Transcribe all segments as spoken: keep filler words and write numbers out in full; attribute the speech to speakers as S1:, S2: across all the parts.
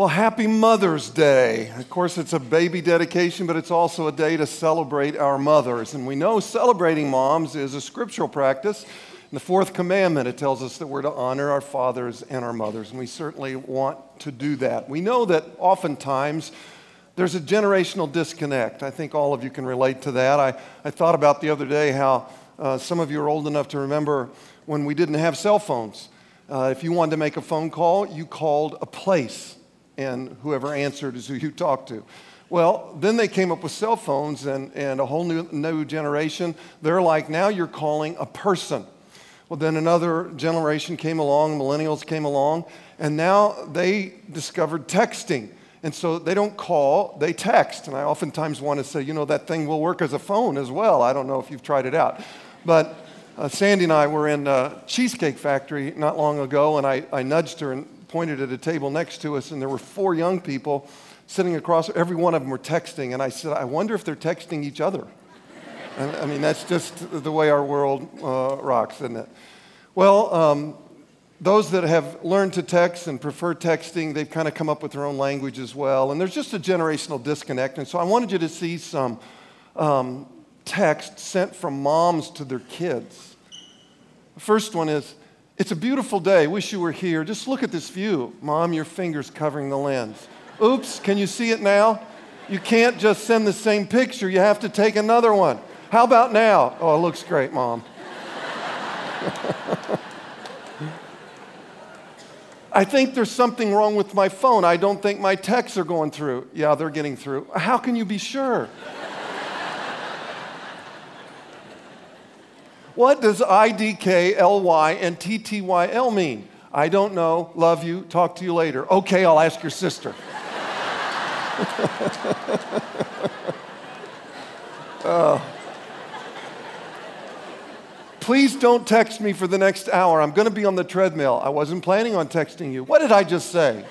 S1: Well, happy Mother's Day. Of course, it's a baby dedication, but it's also a day to celebrate our mothers. And we know celebrating moms is a scriptural practice. In the fourth commandment, it tells us that we're to honor our fathers and our mothers, and we certainly want to do that. We know that oftentimes there's a generational disconnect. I think all of you can relate to that. I, I thought about the other day how uh, some of you are old enough to remember when we didn't have cell phones. Uh, if you wanted to make a phone call, you called a place, and whoever answered is who you talked to. Well, then they came up with cell phones and, and a whole new, new generation. They're like, now you're calling a person. Well, then another generation came along, millennials came along, and now they discovered texting. And so they don't call, they text. And I oftentimes want to say, you know, that thing will work as a phone as well. I don't know if you've tried it out. But uh, Sandy and I were in a Cheesecake Factory not long ago, and I, I nudged her and pointed at a table next to us, and there were four young people sitting across. Every one of them were texting, and I said, I wonder if they're texting each other. And, I mean, that's just the way our world uh, rocks, isn't it? Well, um, those that have learned to text and prefer texting, they've kind of come up with their own language as well, and there's just a generational disconnect. And so I wanted you to see some um, text sent from moms to their kids. The first one is, "It's a beautiful day. Wish you were here. Just look at this view. Mom, your finger's covering the lens. Oops, can you see it now? You can't just send the same picture. You have to take another one. How about now? Oh, it looks great, Mom." "I think there's something wrong with my phone. I don't think my texts are going through." "Yeah, they're getting through." "How can you be sure?" "What does I D K L Y and T T Y L mean?" "I don't know. Love you. Talk to you later." "Okay, I'll ask your sister." Oh. "Please don't text me for the next hour. I'm going to be on the treadmill." "I wasn't planning on texting you." "What did I just say?"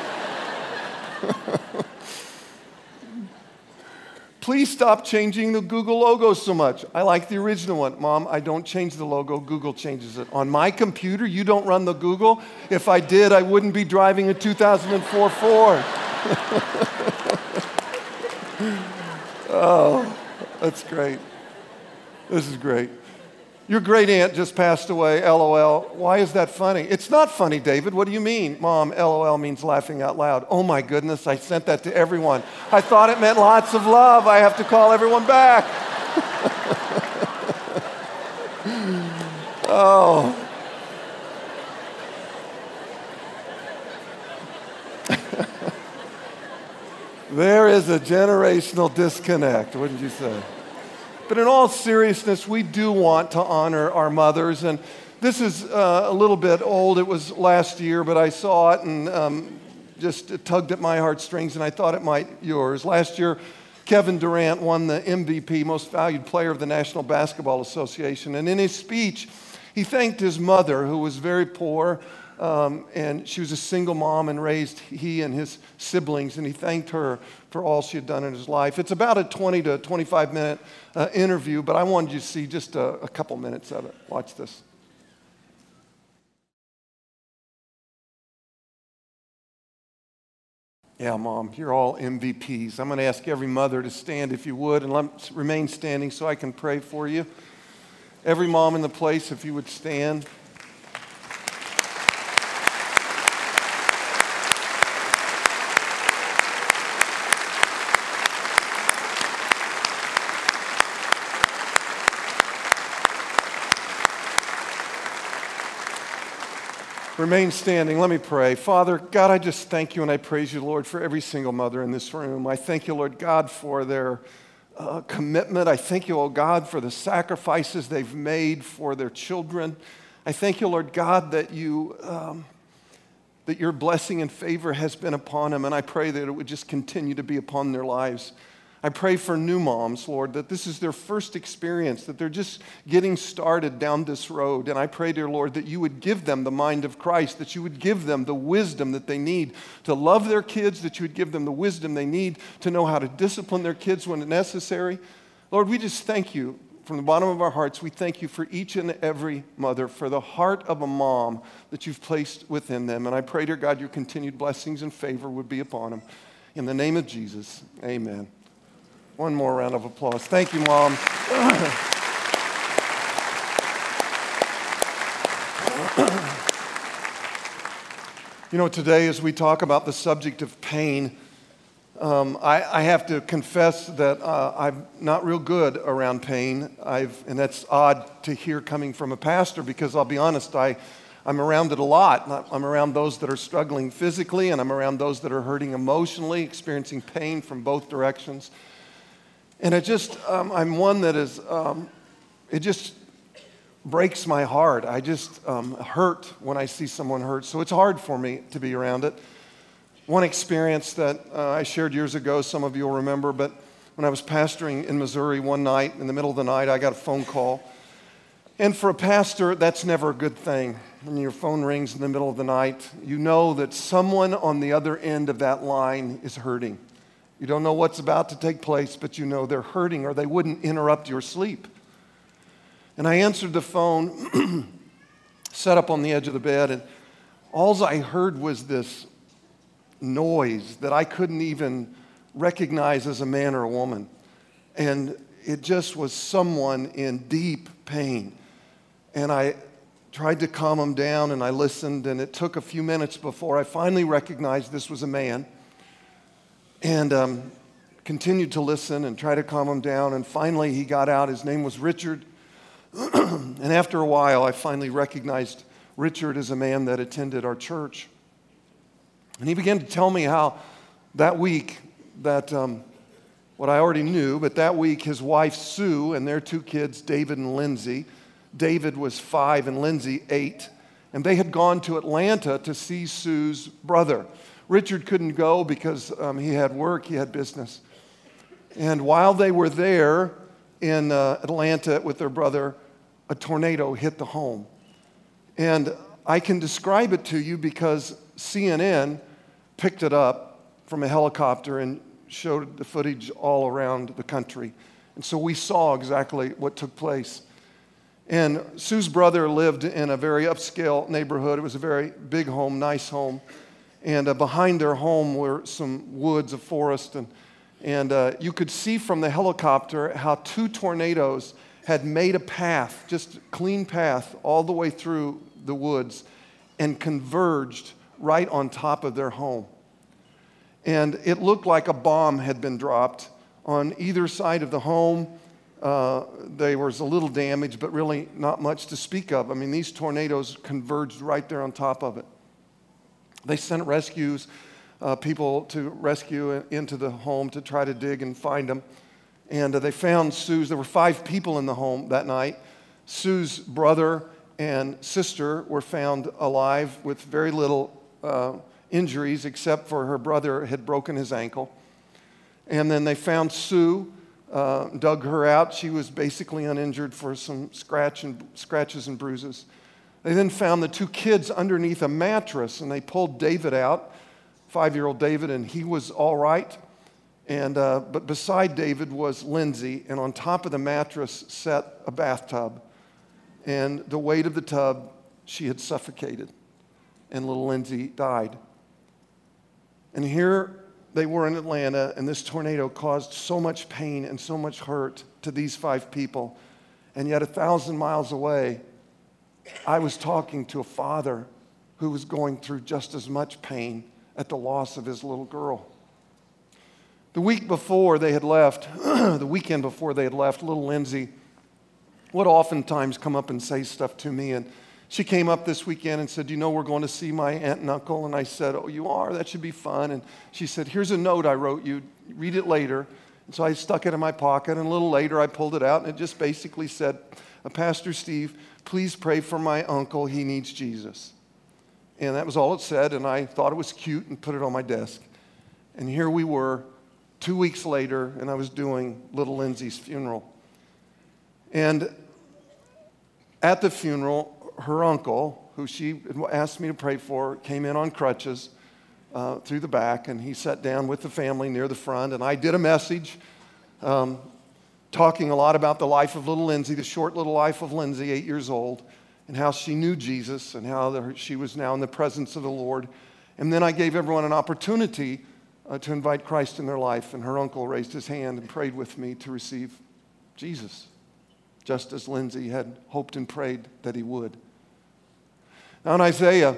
S1: "Please stop changing the Google logo so much. I like the original one." "Mom, I don't change the logo. Google changes it." "On my computer, you don't run the Google?" "If I did, I wouldn't be driving a two thousand four Ford." Oh, that's great. This is great. "Your great aunt just passed away, LOL. Why is that funny?" "It's not funny, David. What do you mean?" "Mom, LOL means laughing out loud." "Oh my goodness, I sent that to everyone. I thought it meant lots of love. I have to call everyone back." Oh. There is a generational disconnect, wouldn't you say? But in all seriousness, we do want to honor our mothers. And this is uh, a little bit old. It was last year, but I saw it and um, just it tugged at my heartstrings, and I thought it might yours. Last year, Kevin Durant won the M V P, Most Valued Player of the National Basketball Association. And in his speech, he thanked his mother, who was very poor, um, and she was a single mom and raised he and his siblings, and he thanked her for all she had done in his life. It's about a twenty to twenty-five minute uh, interview, but I wanted you to see just a, a couple minutes of it. Watch this. Yeah, Mom, you're all M V Ps. I'm going to ask every mother to stand, if you would, and let, remain standing so I can pray for you. Every mom in the place, if you would stand. Remain standing. Let me pray. Father, God, I just thank you and I praise you, Lord, for every single mother in this room. I thank you, Lord God, for their uh, commitment. I thank you, oh God, for the sacrifices they've made for their children. I thank you, Lord God, that you um, that your blessing and favor has been upon them, and I pray that it would just continue to be upon their lives. I pray for new moms, Lord, that this is their first experience, that they're just getting started down this road. And I pray, dear Lord, that you would give them the mind of Christ, that you would give them the wisdom that they need to love their kids, that you would give them the wisdom they need to know how to discipline their kids when necessary. Lord, we just thank you from the bottom of our hearts, we thank you for each and every mother, for the heart of a mom that you've placed within them. And I pray, dear God, your continued blessings and favor would be upon them. In the name of Jesus, amen. One more round of applause. Thank you, Mom. You know, today as we talk about the subject of pain, um, I, I have to confess that uh, I'm not real good around pain. I've, and that's odd to hear coming from a pastor because I'll be honest, I, I'm around it a lot. I'm around those that are struggling physically, and I'm around those that are hurting emotionally, experiencing pain from both directions. And it just, um, I'm one that is, um, it just breaks my heart. I just um, hurt when I see someone hurt. So it's hard for me to be around it. One experience that uh, I shared years ago, some of you will remember, but when I was pastoring in Missouri one night, in the middle of the night, I got a phone call. And for a pastor, that's never a good thing. When your phone rings in the middle of the night, you know that someone on the other end of that line is hurting. You don't know what's about to take place, but you know they're hurting or they wouldn't interrupt your sleep. And I answered the phone, sat up on the edge of the bed, and all I heard was this noise that I couldn't even recognize as a man or a woman. And it just was someone in deep pain. And I tried to calm them down, and I listened, and it took a few minutes before I finally recognized this was a man. And um, continued to listen and try to calm him down, and finally he got out. His name was Richard. And after a while, I finally recognized Richard as a man that attended our church. And he began to tell me how that week, that um, what I already knew, but that week his wife Sue and their two kids, David and Lindsay, David was five and Lindsay eight, and they had gone to Atlanta to see Sue's brother. Richard couldn't go because um, he had work, he had business. And while they were there in uh, Atlanta with their brother, a tornado hit the home. And I can describe it to you because C N N picked it up from a helicopter and showed the footage all around the country. And so we saw exactly what took place. And Sue's brother lived in a very upscale neighborhood. It was a very big home, nice home. And uh, behind their home were some woods, a forest. And, and uh, you could see from the helicopter how two tornadoes had made a path, just a clean path, all the way through the woods and converged right on top of their home. And it looked like a bomb had been dropped on either side of the home. Uh, there was a little damage, but really not much to speak of. I mean, these tornadoes converged right there on top of it. They sent rescues, uh, people to rescue into the home to try to dig and find them. And uh, they found Sue's. There were five people in the home that night. Sue's brother and sister were found alive with very little uh, injuries, except for her brother had broken his ankle. And then they found Sue, uh, dug her out. She was basically uninjured for some scratch and, scratches and bruises. They then found the two kids underneath a mattress, and they pulled David out, five-year-old David, and he was all right. And uh, but beside David was Lindsay, and on top of the mattress sat a bathtub. And the weight of the tub, she had suffocated, and little Lindsay died. And here they were in Atlanta, and this tornado caused so much pain and so much hurt to these five people. And yet a thousand miles away, I was talking to a father who was going through just as much pain at the loss of his little girl. The week before they had left, the weekend before they had left, little Lindsay would oftentimes come up and say stuff to me. And she came up this weekend and said, you know, we're going to see my aunt and uncle. And I said, oh, you are? That should be fun. And she said, here's a note I wrote you. Read it later. And so I stuck it in my pocket. And a little later, I pulled it out. And it just basically said, Pastor Steve, please pray for my uncle. He needs Jesus. And that was all it said. And I thought it was cute and put it on my desk. And here we were two weeks later, and I was doing little Lindsay's funeral. And at the funeral, her uncle, who she asked me to pray for, came in on crutches uh, through the back, and he sat down with the family near the front, and I did a message. Um, talking a lot about the life of little Lindsay, the short little life of Lindsay, eight years old, and how she knew Jesus and how the, she was now in the presence of the Lord. And then I gave everyone an opportunity uh, to invite Christ in their life, and her uncle raised his hand and prayed with me to receive Jesus, just as Lindsay had hoped and prayed that he would. Now in Isaiah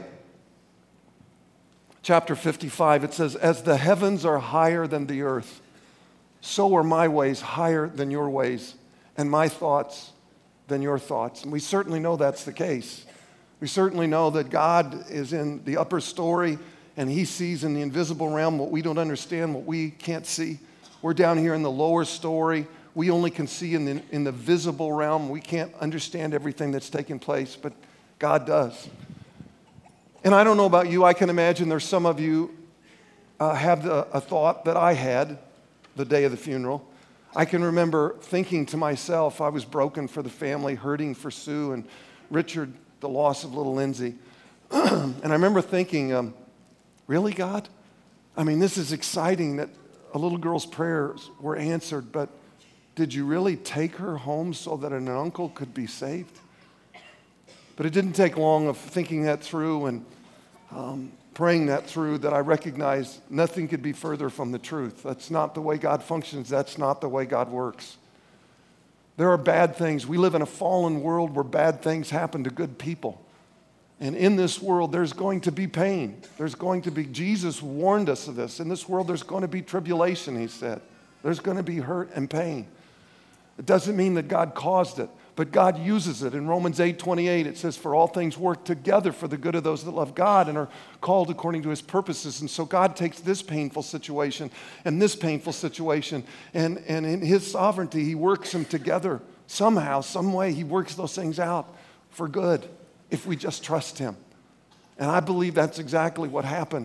S1: chapter fifty-five, it says, "As the heavens are higher than the earth, so are my ways higher than your ways, and my thoughts than your thoughts." And we certainly know that's the case. We certainly know that God is in the upper story, and he sees in the invisible realm what we don't understand, what we can't see. We're down here in the lower story. We only can see in the, in the visible realm. We can't understand everything that's taking place, but God does. And I don't know about you. I can imagine there's some of you uh, have the, a thought that I had the day of the funeral. I can remember thinking to myself, I was broken for the family, hurting for Sue and Richard, the loss of little Lindsay. And I remember thinking, um, really, God? I mean, this is exciting that a little girl's prayers were answered, but did you really take her home so that an uncle could be saved? But it didn't take long of thinking that through and um, praying that through that I recognized nothing could be further from the truth. That's not the way God functions. That's not the way God works. There are bad things. We live in a fallen world where bad things happen to good people. And in this world, there's going to be pain. There's going to be, Jesus warned us of this. In this world, there's going to be tribulation, he said. There's going to be hurt and pain. It doesn't mean that God caused it, but God uses it. In Romans eight twenty-eight, it says, "For all things work together for the good of those that love God and are called according to his purposes." And so God takes this painful situation and this painful situation, and, and in his sovereignty, he works them together somehow, some way. He works those things out for good if we just trust him. And I believe that's exactly what happened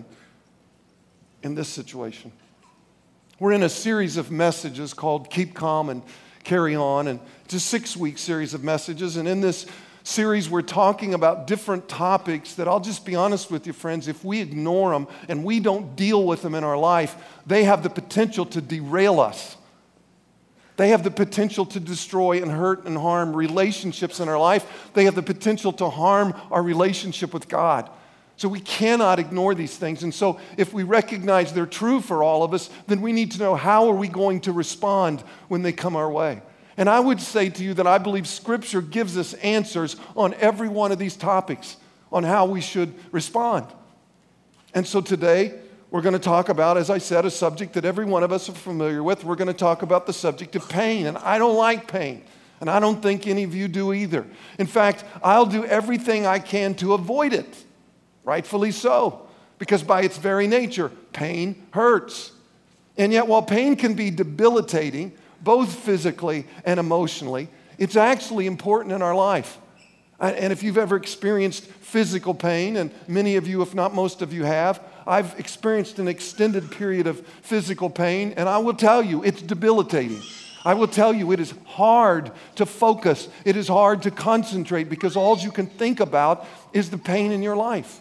S1: in this situation. We're in a series of messages called Keep Calm and Carry On, and it's a six-week series of messages. And in this series, we're talking about different topics that, I'll just be honest with you, friends, if we ignore them and we don't deal with them in our life, they have the potential to derail us. They have the potential to destroy and hurt and harm relationships in our life. They have the potential to harm our relationship with God. So we cannot ignore these things. And so if we recognize they're true for all of us, then we need to know, how are we going to respond when they come our way? And I would say to you that I believe Scripture gives us answers on every one of these topics, on how we should respond. And so today, we're going to talk about, as I said, a subject that every one of us are familiar with. We're going to talk about the subject of pain. And I don't like pain. And I don't think any of you do either. In fact, I'll do everything I can to avoid it. Rightfully so, because by its very nature, pain hurts. And yet, while pain can be debilitating, both physically and emotionally, it's actually important in our life. And if you've ever experienced physical pain, and many of you, if not most of you have, I've experienced an extended period of physical pain, and I will tell you, it's debilitating. I will tell you, it is hard to focus. It is hard to concentrate because all you can think about is the pain in your life.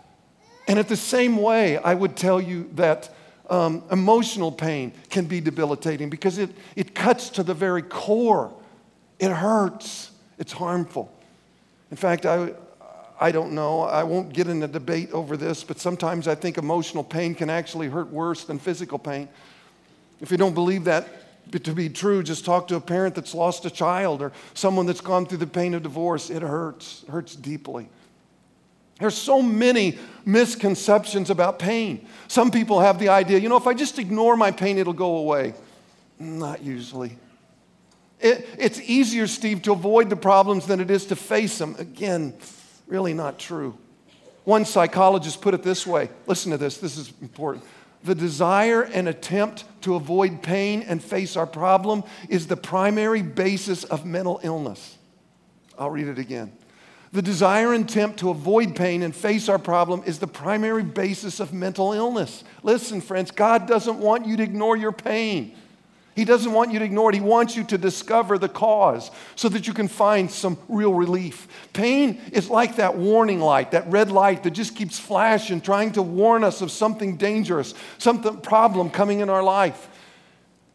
S1: And at the same way, I would tell you that um, emotional pain can be debilitating because it, it cuts to the very core. It hurts. It's harmful. In fact, I, I don't know. I won't get in a debate over this, but sometimes I think emotional pain can actually hurt worse than physical pain. If you don't believe that to be true, just talk to a parent that's lost a child or someone that's gone through the pain of divorce. It hurts. It hurts deeply. There's so many misconceptions about pain. Some people have the idea, you know, if I just ignore my pain, it'll go away. Not usually. It, it's easier, Steve, to avoid the problems than it is to face them. Again, really not true. One psychologist put it this way. Listen to this. This is important. The desire and attempt to avoid pain and face our problem is the primary basis of mental illness. I'll read it again. The desire and attempt to avoid pain and face our problem is the primary basis of mental illness. Listen, friends, God doesn't want you to ignore your pain. He doesn't want you to ignore it. He wants you to discover the cause so that you can find some real relief. Pain is like that warning light, that red light that just keeps flashing, trying to warn us of something dangerous, something problem coming in our life.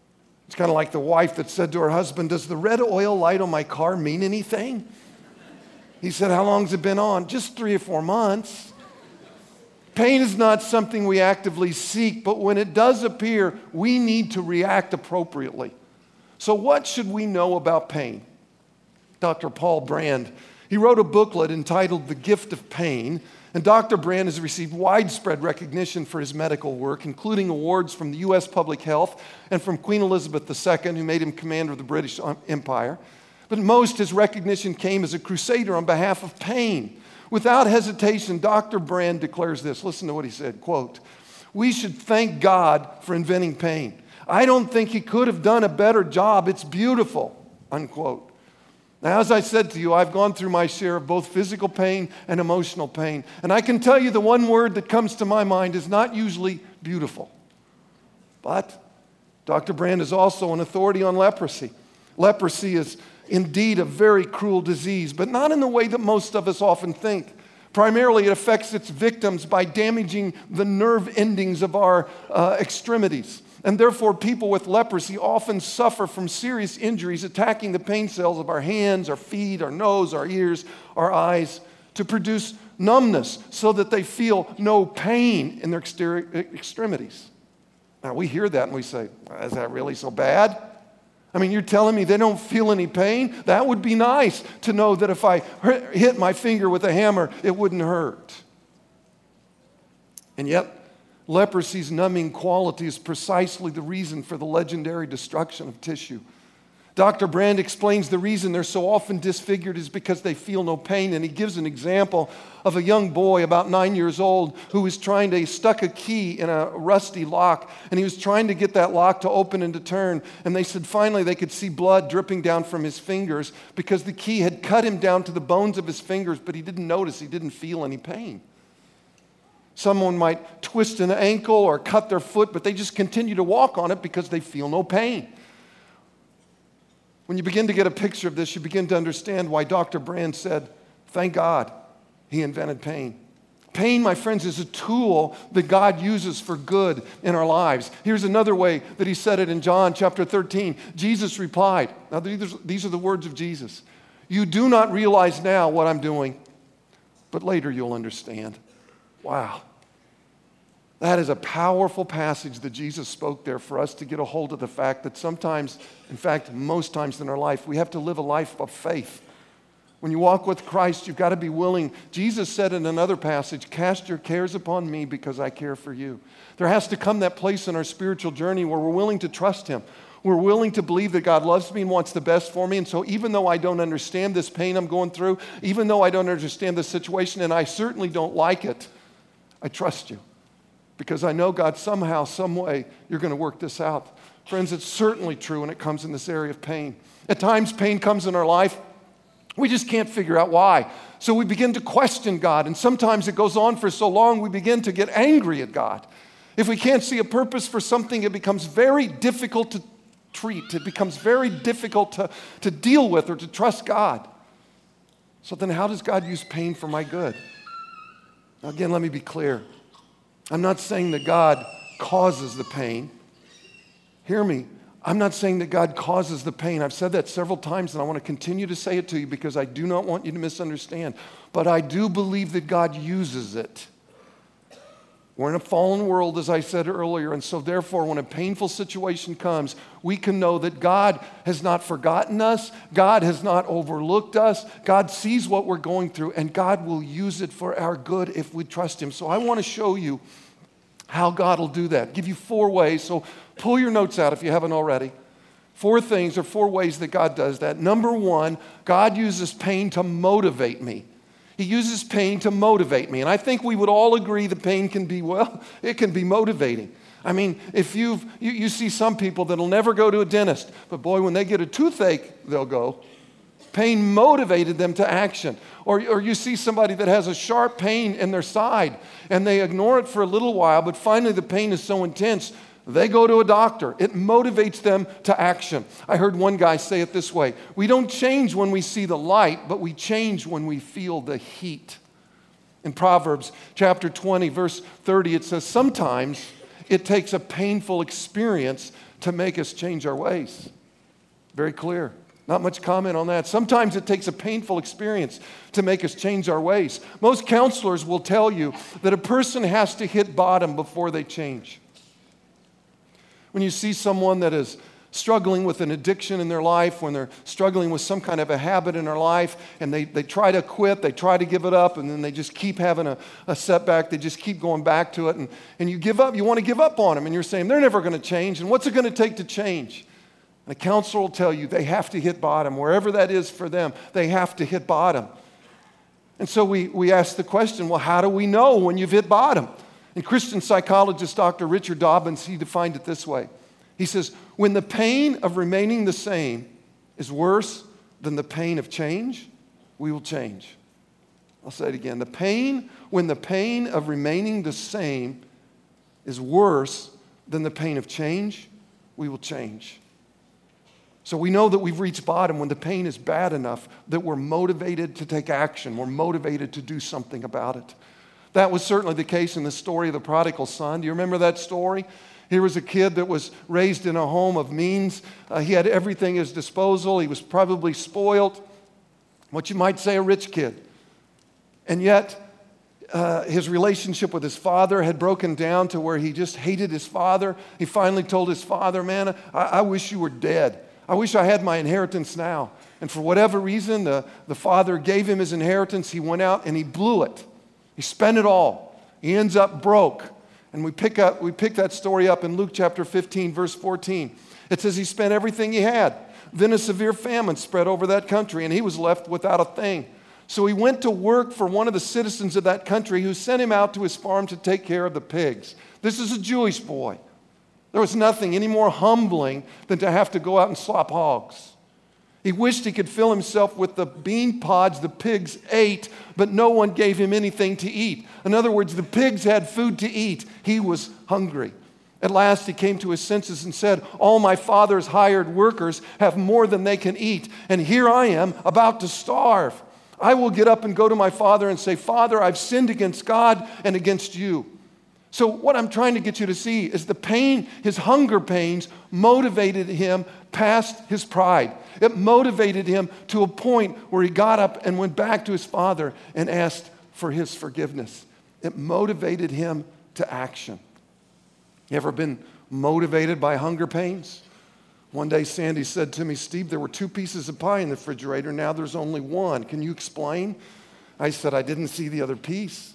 S1: It's kind of like the wife that said to her husband, does the red oil light on my car mean anything? He said, how long has it been on? Just three or four months. Pain is not something we actively seek, but when it does appear, we need to react appropriately. So what should we know about pain? Doctor Paul Brand, he wrote a booklet entitled The Gift of Pain, and Doctor Brand has received widespread recognition for his medical work, including awards from the U S Public Health and from Queen Elizabeth the Second, who made him commander of the British Empire. But most, his recognition came as a crusader on behalf of pain. Without hesitation, Doctor Brand declares this. Listen to what he said, quote, we should thank God for inventing pain. I don't think he could have done a better job. It's beautiful, unquote. Now, as I said to you, I've gone through my share of both physical pain and emotional pain. And I can tell you the one word that comes to my mind is not usually beautiful. But Doctor Brand is also an authority on leprosy. Leprosy is indeed a very cruel disease, but not in the way that most of us often think. Primarily, it affects its victims by damaging the nerve endings of our uh, extremities. And therefore, people with leprosy often suffer from serious injuries attacking the pain cells of our hands, our feet, our nose, our ears, our eyes, to produce numbness so that they feel no pain in their exterior extremities. Now, we hear that and we say, is that really so bad? I mean, you're telling me they don't feel any pain? That would be nice to know that if I hit my finger with a hammer, it wouldn't hurt. And yet, leprosy's numbing quality is precisely the reason for the legendary destruction of tissue. Doctor Brand explains the reason they're so often disfigured is because they feel no pain, and he gives an example of a young boy about nine years old who was trying to, he stuck a key in a rusty lock, and he was trying to get that lock to open and to turn, and they said finally they could see blood dripping down from his fingers because the key had cut him down to the bones of his fingers, but he didn't notice, he didn't feel any pain. Someone might twist an ankle or cut their foot, but they just continue to walk on it because they feel no pain. When you begin to get a picture of this, you begin to understand why Doctor Brand said, thank God he invented pain. Pain, my friends, is a tool that God uses for good in our lives. Here's another way that he said it in John chapter thirteen. Jesus replied, now these are the words of Jesus, you do not realize now what I'm doing, but later you'll understand. Wow. That is a powerful passage that Jesus spoke there for us to get a hold of the fact that sometimes, in fact, most times in our life, we have to live a life of faith. When you walk with Christ, you've got to be willing. Jesus said in another passage, cast your cares upon me because I care for you. There has to come that place in our spiritual journey where we're willing to trust him. We're willing to believe that God loves me and wants the best for me. And so even though I don't understand this pain I'm going through, even though I don't understand this situation, and I certainly don't like it, I trust you because I know, God, somehow, some way, you're going to work this out. Friends, it's certainly true when it comes in this area of pain. At times, pain comes in our life. We just can't figure out why. So we begin to question God, and sometimes it goes on for so long, we begin to get angry at God. If we can't see a purpose for something, it becomes very difficult to treat. It becomes very difficult to, to deal with or to trust God. So then how does God use pain for my good? Now again, let me be clear. I'm not saying that God causes the pain. Hear me. I'm not saying that God causes the pain. I've said that several times, and I want to continue to say it to you because I do not want you to misunderstand. But I do believe that God uses it. We're in a fallen world, as I said earlier, and so therefore, when a painful situation comes, we can know that God has not forgotten us. God has not overlooked us. God sees what we're going through, and God will use it for our good if we trust him. So I want to show you how God will do that. Give you four ways. So pull your notes out if you haven't already. Four things or four ways that God does that. Number one, God uses pain to motivate me. He uses pain to motivate me. And I think we would all agree that pain can be, well, it can be motivating. I mean, if you've, you, you see some people that'll never go to a dentist, but boy, when they get a toothache, they'll go. Pain motivated them to action. Or, or you see somebody that has a sharp pain in their side, and they ignore it for a little while, but finally the pain is so intense, they go to a doctor. It motivates them to action. I heard one guy say it this way, we don't change when we see the light, but we change when we feel the heat. In Proverbs chapter twenty, verse thirty, it says, sometimes it takes a painful experience to make us change our ways. Very clear. Not much comment on that. Sometimes it takes a painful experience to make us change our ways. Most counselors will tell you that a person has to hit bottom before they change. When you see someone that is struggling with an addiction in their life, when they're struggling with some kind of a habit in their life, and they, they try to quit, they try to give it up, and then they just keep having a, a setback, they just keep going back to it, and, and you give up, you want to give up on them, and you're saying, they're never going to change, and what's it going to take to change? And a counselor will tell you they have to hit bottom. Wherever that is for them, they have to hit bottom. And so we, we ask the question, well, how do we know when you've hit bottom? And Christian psychologist Doctor Richard Dobbins, he defined it this way. He says, when the pain of remaining the same is worse than the pain of change, we will change. I'll say it again. The pain, when the pain of remaining the same is worse than the pain of change, we will change. So we know that we've reached bottom when the pain is bad enough that we're motivated to take action. We're motivated to do something about it. That was certainly the case in the story of the prodigal son. Do you remember that story? Here was a kid that was raised in a home of means. Uh, he had everything at his disposal. He was probably spoiled, what you might say a rich kid. And yet, uh, his relationship with his father had broken down to where he just hated his father. He finally told his father, man, I, I wish you were dead. I wish I had my inheritance now. And for whatever reason, the, the father gave him his inheritance. He went out and he blew it. He spent it all. He ends up broke. And we pick up, we pick that story up in Luke chapter fifteen, verse fourteen. It says he spent everything he had. Then a severe famine spread over that country, and he was left without a thing. So he went to work for one of the citizens of that country who sent him out to his farm to take care of the pigs. This is a Jewish boy. There was nothing any more humbling than to have to go out and slop hogs. He wished he could fill himself with the bean pods the pigs ate, but no one gave him anything to eat. In other words, the pigs had food to eat. He was hungry. At last he came to his senses and said, all my father's hired workers have more than they can eat, and here I am about to starve. I will get up and go to my father and say, Father, I've sinned against God and against you. So what I'm trying to get you to see is the pain, his hunger pains, motivated him past his pride. It motivated him to a point where he got up and went back to his father and asked for his forgiveness. It motivated him to action. You ever been motivated by hunger pains? One day Sandy said to me, Steve, there were two pieces of pie in the refrigerator. Now there's only one. Can you explain? I said, I didn't see the other piece.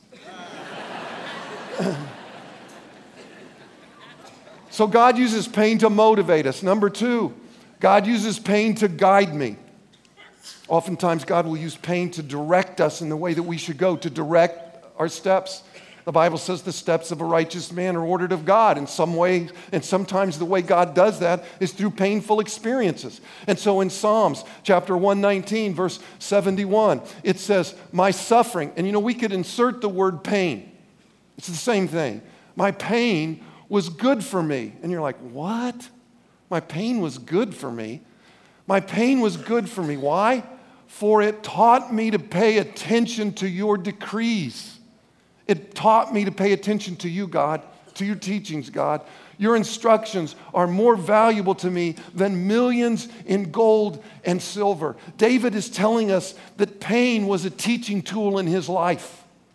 S1: So God uses pain to motivate us. Number two, God uses pain to guide me. Oftentimes, God will use pain to direct us in the way that we should go, to direct our steps. The Bible says the steps of a righteous man are ordered of God in some way, and sometimes the way God does that is through painful experiences. And so in Psalms chapter one nineteen, verse seventy-one, it says, my suffering, and you know, we could insert the word pain. It's the same thing. My pain was good for me. And you're like, what? My pain was good for me. My pain was good for me. Why? For it taught me to pay attention to your decrees. It taught me to pay attention to you, God, to your teachings, God. Your instructions are more valuable to me than millions in gold and silver. David is telling us that pain was a teaching tool in his life.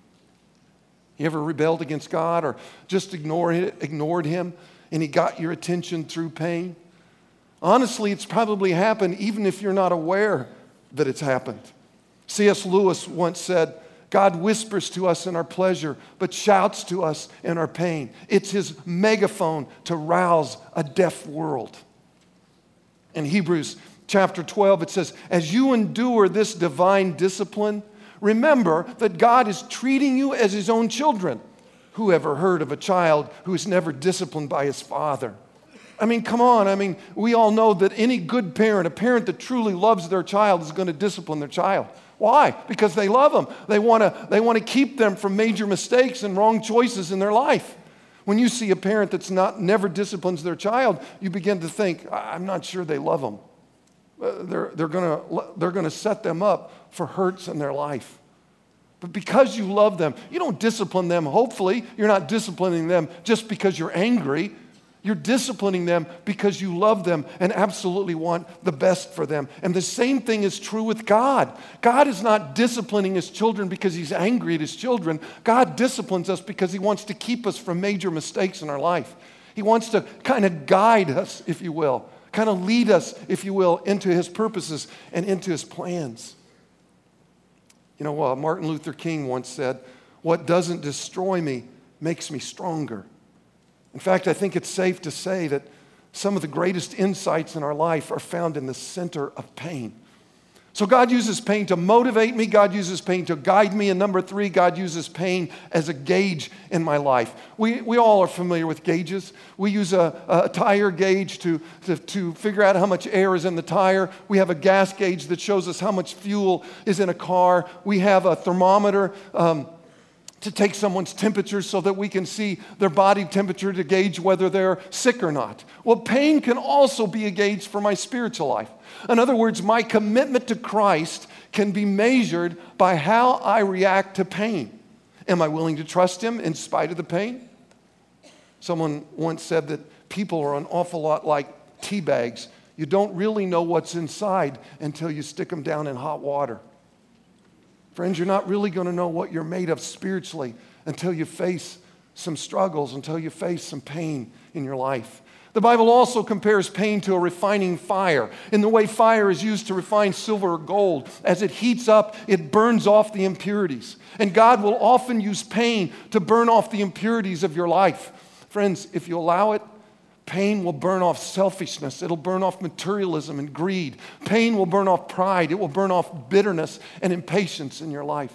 S1: You ever rebelled against God or just ignored, it, ignored him and he got your attention through pain? Honestly, it's probably happened even if you're not aware that it's happened. C S Lewis once said, God whispers to us in our pleasure, but shouts to us in our pain. It's his megaphone to rouse a deaf world. In Hebrews chapter twelve, it says, as you endure this divine discipline, remember that God is treating you as his own children. Who ever heard of a child who is never disciplined by his father? I mean, come on. I mean, we all know that any good parent, a parent that truly loves their child, is going to discipline their child. Why? Because they love them. They want to they want to keep them from major mistakes and wrong choices in their life. When you see a parent that's not never disciplines their child, you begin to think, I'm not sure they love them. Uh, they're they're going to they're going to set them up for hurts in their life. But because you love them, you don't discipline them. Hopefully, you're not disciplining them just because you're angry. You're disciplining them because you love them and absolutely want the best for them. And the same thing is true with God. God is not disciplining his children because he's angry at his children. God disciplines us because he wants to keep us from major mistakes in our life. He wants to kind of guide us, if you will, kind of lead us, if you will, into his purposes and into his plans. You know, uh, Martin Luther King once said, "What doesn't destroy me makes me stronger." In fact, I think it's safe to say that some of the greatest insights in our life are found in the center of pain. So God uses pain to motivate me. God uses pain to guide me. And number three, God uses pain as a gauge in my life. We, we all are familiar with gauges. We use a, a tire gauge to, to, to figure out how much air is in the tire. We have a gas gauge that shows us how much fuel is in a car. We have a thermometer um, to take someone's temperature so that we can see their body temperature to gauge whether they're sick or not. Well, pain can also be a gauge for my spiritual life. In other words, my commitment to Christ can be measured by how I react to pain. Am I willing to trust him in spite of the pain? Someone once said that people are an awful lot like tea bags. You don't really know what's inside until you stick them down in hot water. Friends, you're not really going to know what you're made of spiritually until you face some struggles, until you face some pain in your life. The Bible also compares pain to a refining fire. In the way fire is used to refine silver or gold, as it heats up, it burns off the impurities. And God will often use pain to burn off the impurities of your life. Friends, if you allow it, pain will burn off selfishness. It'll burn off materialism and greed. Pain will burn off pride. It will burn off bitterness and impatience in your life.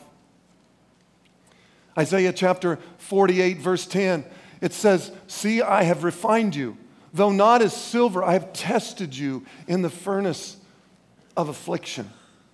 S1: Isaiah chapter forty-eight, verse ten, it says, "See, I have refined you. Though not as silver, I have tested you in the furnace of affliction."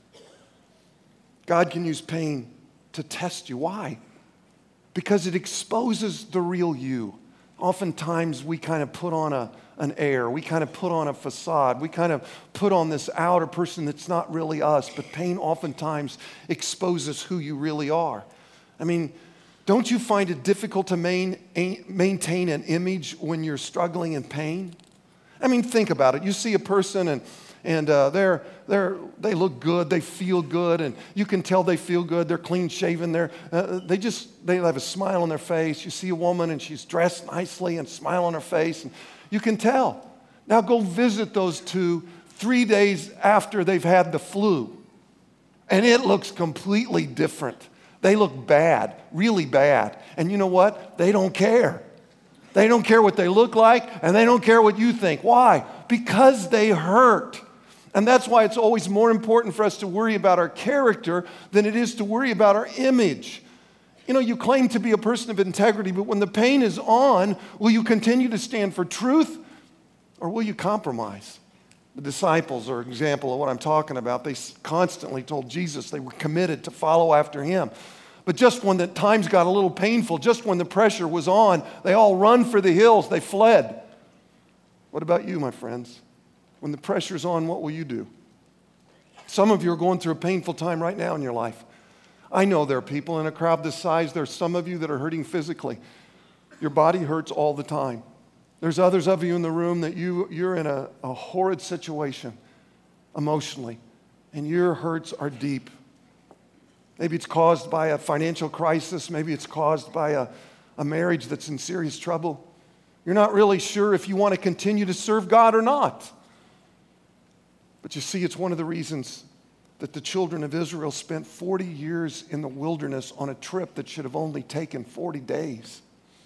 S1: God can use pain to test you. Why? Because it exposes the real you. Oftentimes we kind of put on a, an air. We kind of put on a facade. We kind of put on this outer person that's not really us. But pain oftentimes exposes who you really are. I mean, don't you find it difficult to main, maintain an image when you're struggling in pain? I mean, think about it. You see a person and, and uh, they're, they're, they look good, they feel good, and you can tell they feel good. They're clean shaven. They're, uh, they just they have a smile on their face. You see a woman and she's dressed nicely and smile on her face, and you can tell. Now go visit those two three days after they've had the flu, and it looks completely different. They look bad, really bad. And you know what? They don't care. They don't care what they look like, and they don't care what you think. Why? Because they hurt. And that's why it's always more important for us to worry about our character than it is to worry about our image. You know, you claim to be a person of integrity, but when the pain is on, will you continue to stand for truth, or will you compromise? The disciples are an example of what I'm talking about. They constantly told Jesus they were committed to follow after him. But just when the times got a little painful, just when the pressure was on, they all run for the hills. They fled. What about you, my friends? When the pressure's on, what will you do? Some of you are going through a painful time right now in your life. I know there are people in a crowd this size. There's some of you that are hurting physically. Your body hurts all the time. There's others of you in the room that you, you're in a, a horrid situation emotionally, and your hurts are deep. Maybe it's caused by a financial crisis. Maybe it's caused by a, a marriage that's in serious trouble. You're not really sure if you want to continue to serve God or not. But you see, it's one of the reasons that the children of Israel spent forty years in the wilderness on a trip that should have only taken forty days.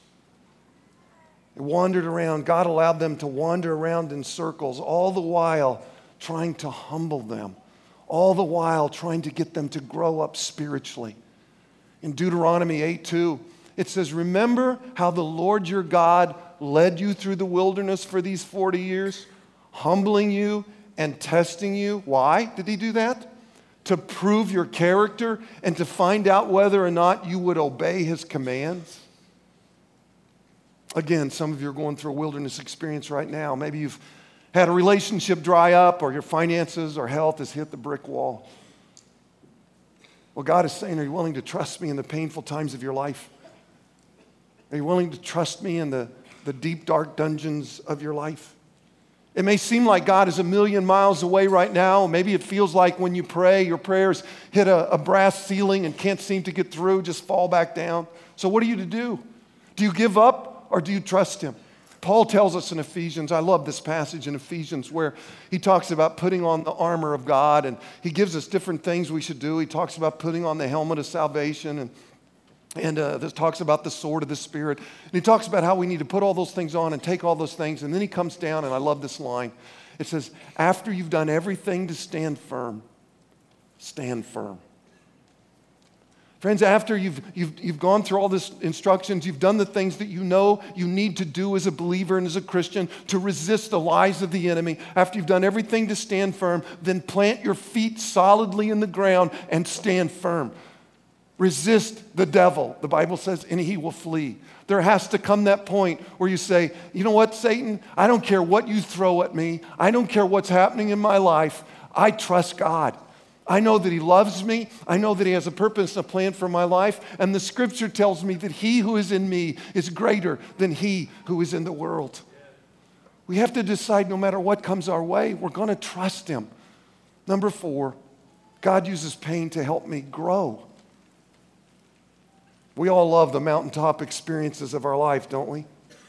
S1: They wandered around. God allowed them to wander around in circles, all the while trying to humble them, all the while trying to get them to grow up spiritually. In Deuteronomy eight two, it says, "Remember how the Lord your God led you through the wilderness for these forty years, humbling you and testing you." Why did he do that? To prove your character and to find out whether or not you would obey his commands. Again, some of you are going through a wilderness experience right now. Maybe you've had a relationship dry up, or your finances or health has hit the brick wall. Well, God is saying, are you willing to trust me in the painful times of your life? Are you willing to trust me in the the deep, dark dungeons of your life. It may seem like God is a million miles away right now. Maybe it feels like when you pray, your prayers hit a, a brass ceiling and can't seem to get through, just fall back down. So what are you to do? Do you give up or do you trust Him? Paul tells us in Ephesians, I love this passage in Ephesians where he talks about putting on the armor of God, and he gives us different things we should do. He talks about putting on the helmet of salvation, and And uh, this talks about the sword of the Spirit. And he talks about how we need to put all those things on and take all those things. And then he comes down, and I love this line. It says, after you've done everything to stand firm, stand firm. Friends, after you've, you've, you've gone through all these instructions, you've done the things that you know you need to do as a believer and as a Christian to resist the lies of the enemy, after you've done everything to stand firm, then plant your feet solidly in the ground and stand firm. Resist the devil, the Bible says, and he will flee. There has to come that point where you say, you know what, Satan? I don't care what you throw at me. I don't care what's happening in my life. I trust God. I know that He loves me. I know that He has a purpose and a plan for my life. And the Scripture tells me that He who is in me is greater than he who is in the world. We have to decide no matter what comes our way, we're going to trust Him. Number four, God uses pain to help me grow. We all love the mountaintop experiences of our life, don't we?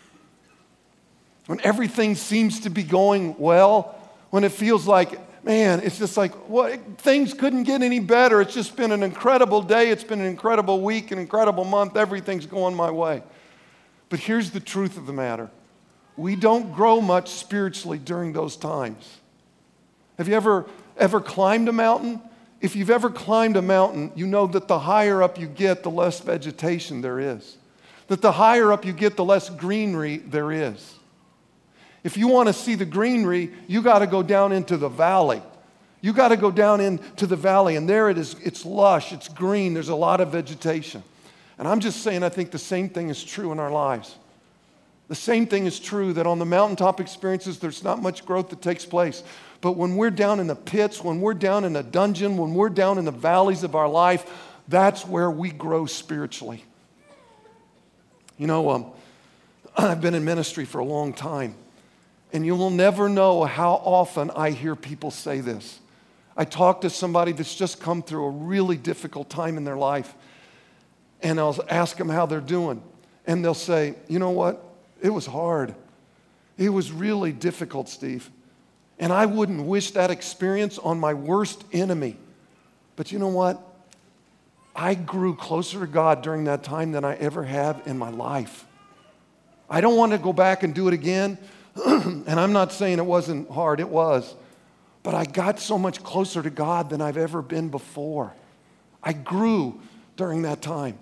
S1: When everything seems to be going well, when it feels like, man, it's just like, what, things couldn't get any better. It's just been an incredible day. It's been an incredible week, an incredible month. Everything's going my way. But here's the truth of the matter. We don't grow much spiritually during those times. Have you ever, ever climbed a mountain? If you've ever climbed a mountain, you know that the higher up you get, the less vegetation there is. That the higher up you get, the less greenery there is. If you want to see the greenery, you got to go down into the valley. You got to go down into the valley, and there it is. It's lush, it's green, there's a lot of vegetation. And I'm just saying, I think the same thing is true in our lives. The same thing is true that on the mountaintop experiences, there's not much growth that takes place. But when we're down in the pits, when we're down in a dungeon, when we're down in the valleys of our life, that's where we grow spiritually. You know, um, I've been in ministry for a long time, and you will never know how often I hear people say this. I talk to somebody that's just come through a really difficult time in their life, and I'll ask them how they're doing, and they'll say, you know what? It was hard. It was really difficult, Steve. And I wouldn't wish that experience on my worst enemy. But you know what? I grew closer to God during that time than I ever have in my life. I don't want to go back and do it again. And I'm not saying it wasn't hard. It was. But I got so much closer to God than I've ever been before. I grew during that time.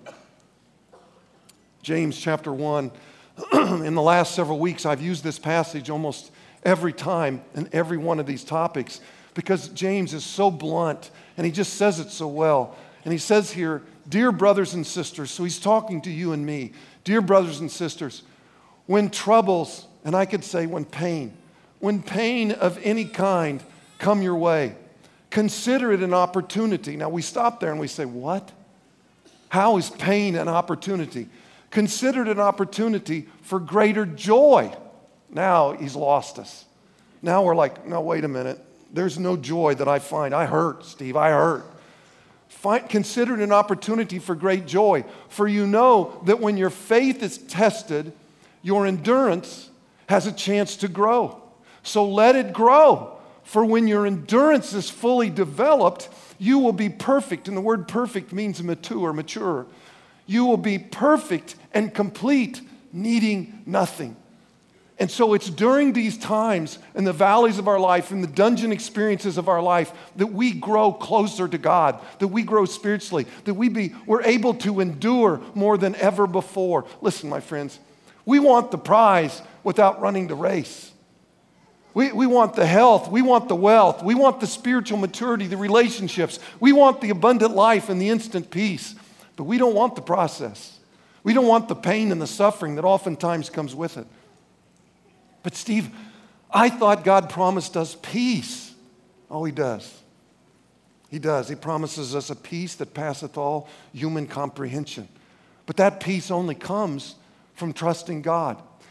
S1: James chapter one. In the last several weeks, I've used this passage almost every time in every one of these topics because James is so blunt and he just says it so well. And he says here, dear brothers and sisters, so he's talking to you and me, dear brothers and sisters, when troubles, and I could say when pain, when pain of any kind come your way, consider it an opportunity. Now we stop there and we say, what? How is pain an opportunity? Consider it an opportunity for greater joy. Now he's lost us. Now we're like, no, wait a minute. There's no joy that I find. I hurt, Steve, I hurt. Find, consider it an opportunity for great joy. For you know that when your faith is tested, your endurance has a chance to grow. So let it grow. For when your endurance is fully developed, you will be perfect. And the word perfect means mature, mature. You will be perfect and complete, needing nothing. And so it's during these times in the valleys of our life, in the dungeon experiences of our life, that we grow closer to God, that we grow spiritually, that we be, we're able to endure more than ever before. Listen, my friends, we want the prize without running the race. We, we want the health, we want the wealth, we want the spiritual maturity, the relationships, we want the abundant life and the instant peace, but we don't want the process. We don't want the pain and the suffering that oftentimes comes with it. But Steve, I thought God promised us peace. Oh, He does. He does. He promises us a peace that passeth all human comprehension. But that peace only comes from trusting God.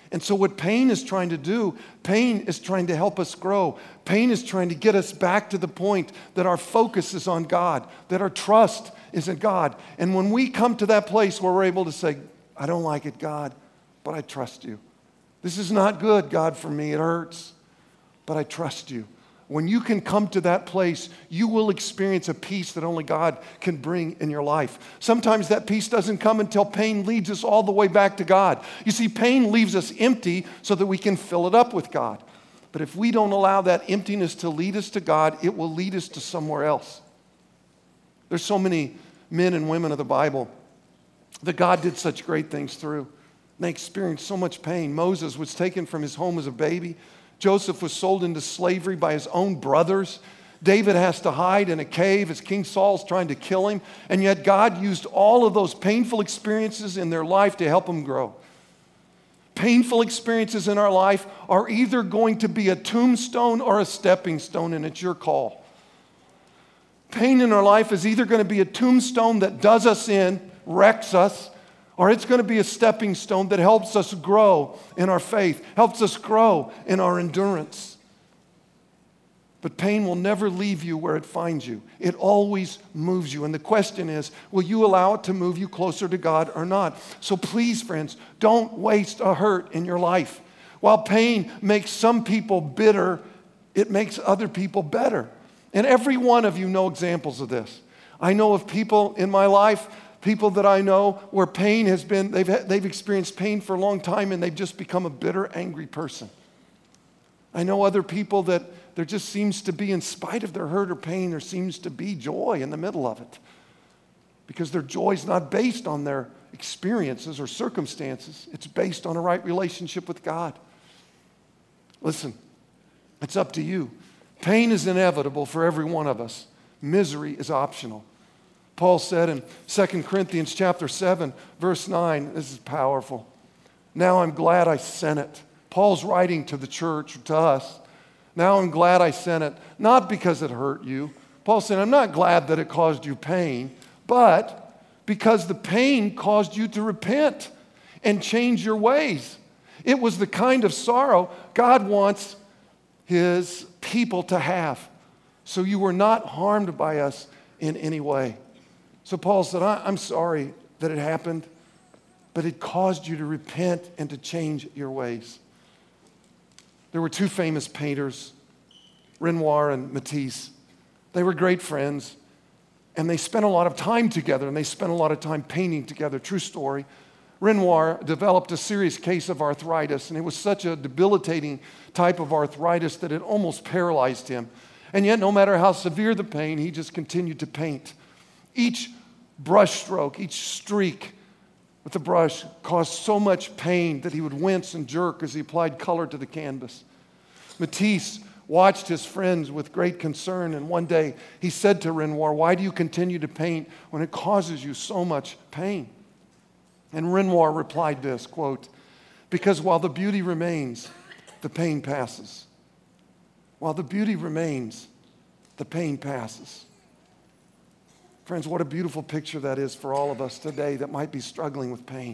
S1: And so what pain is trying to do, pain is trying to help us grow. Pain is trying to get us back to the point that our focus is on God, that our trust is in God. And when we come to that place where we're able to say, I don't like it, God, but I trust you. This is not good, God, for me. It hurts, but I trust you. When you can come to that place, you will experience a peace that only God can bring in your life. Sometimes that peace doesn't come until pain leads us all the way back to God. You see, pain leaves us empty so that we can fill it up with God. But if we don't allow that emptiness to lead us to God, it will lead us to somewhere else. There's so many men and women of the Bible that God did such great things through. And they experienced so much pain. Moses was taken from his home as a baby. Joseph was sold into slavery by his own brothers. David has to hide in a cave as King Saul's trying to kill him. And yet God used all of those painful experiences in their life to help them grow. Painful experiences in our life are either going to be a tombstone or a stepping stone, and it's your call. Pain in our life is either going to be a tombstone that does us in, wrecks us, or it's going to be a stepping stone that helps us grow in our faith, helps us grow in our endurance. But pain will never leave you where it finds you. It always moves you. And the question is, will you allow it to move you closer to God or not? So please, friends, don't waste a hurt in your life. While pain makes some people bitter, it makes other people better. And every one of you know examples of this. I know of people in my life, people that I know where pain has been, they've, they've experienced pain for a long time and they've just become a bitter, angry person. I know other people that there just seems to be, in spite of their hurt or pain, there seems to be joy in the middle of it. Because their joy is not based on their experiences or circumstances. It's based on a right relationship with God. Listen, it's up to you. Pain is inevitable for every one of us. Misery is optional. Paul said in Second Corinthians chapter seven, verse nine, this is powerful. Now I'm glad I sent it. Paul's writing to the church, to us. Now I'm glad I sent it, not because it hurt you. Paul said, I'm not glad that it caused you pain, but because the pain caused you to repent and change your ways. It was the kind of sorrow God wants his people to have. So you were not harmed by us in any way. So Paul said, I'm sorry that it happened, but it caused you to repent and to change your ways. There were two famous painters, Renoir and Matisse. They were great friends, and they spent a lot of time together, and they spent a lot of time painting together. True story. Renoir developed a serious case of arthritis, and it was such a debilitating type of arthritis that it almost paralyzed him. And yet, no matter how severe the pain, he just continued to paint. Each brush stroke, each streak with the brush caused so much pain that he would wince and jerk as he applied color to the canvas. Matisse watched his friends with great concern, and one day he said to Renoir, why do you continue to paint when it causes you so much pain? And Renoir replied this, quote, because while the beauty remains, the pain passes. While the beauty remains, the pain passes. Friends, what a beautiful picture that is for all of us today that might be struggling with pain.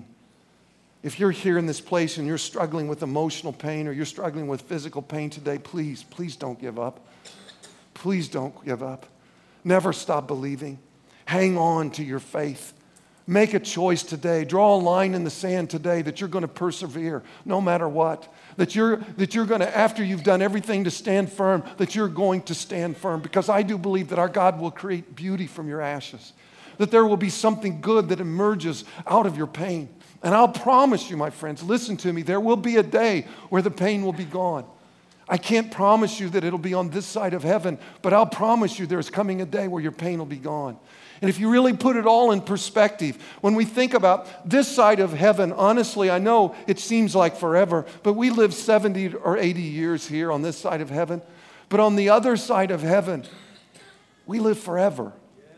S1: If you're here in this place and you're struggling with emotional pain or you're struggling with physical pain today, please, please don't give up. Please don't give up. Never stop believing. Hang on to your faith. Make a choice today. Draw a line in the sand today that you're going to persevere no matter what. That you're, that you're going to, after you've done everything to stand firm, that you're going to stand firm. Because I do believe that our God will create beauty from your ashes. That there will be something good that emerges out of your pain. And I'll promise you, my friends, listen to me, there will be a day where the pain will be gone. I can't promise you that it'll be on this side of heaven, but I'll promise you there's coming a day where your pain will be gone. And if you really put it all in perspective, when we think about this side of heaven, honestly, I know it seems like forever, but we live seventy or eighty years here on this side of heaven. But on the other side of heaven, we live forever.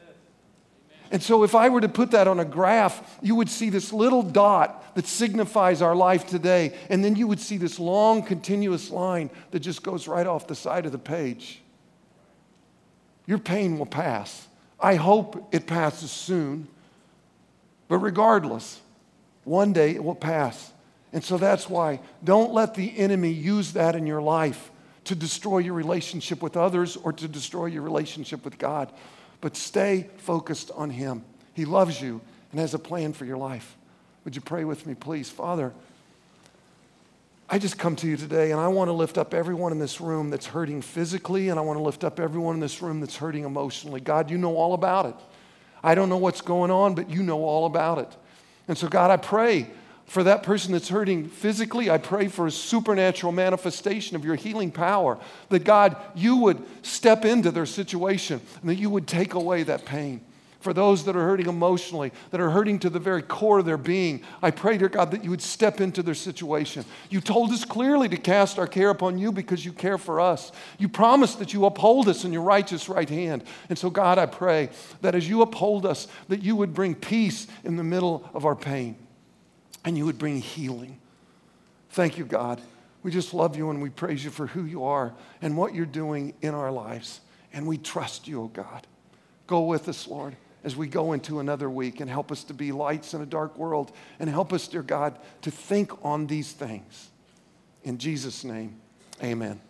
S1: And so if I were to put that on a graph, you would see this little dot that signifies our life today, and then you would see this long, continuous line that just goes right off the side of the page. Your pain will pass. I hope it passes soon. But regardless, one day it will pass. And so that's why don't let the enemy use that in your life to destroy your relationship with others or to destroy your relationship with God. But stay focused on him. He loves you and has a plan for your life. Would you pray with me, please? Father, I just come to you today and I want to lift up everyone in this room that's hurting physically, and I want to lift up everyone in this room that's hurting emotionally. God, you know all about it. I don't know what's going on, but you know all about it. And so, God, I pray for that person that's hurting physically. I pray for a supernatural manifestation of your healing power, that, God, you would step into their situation and that you would take away that pain. For those that are hurting emotionally, that are hurting to the very core of their being, I pray, dear God, that you would step into their situation. You told us clearly to cast our care upon you because you care for us. You promised that you uphold us in your righteous right hand. And so, God, I pray that as you uphold us, that you would bring peace in the middle of our pain and you would bring healing. Thank you, God. We just love you and we praise you for who you are and what you're doing in our lives. And we trust you, oh God. Go with us, Lord, as we go into another week, and help us to be lights in a dark world, and help us, dear God, to think on these things. In Jesus' name, amen.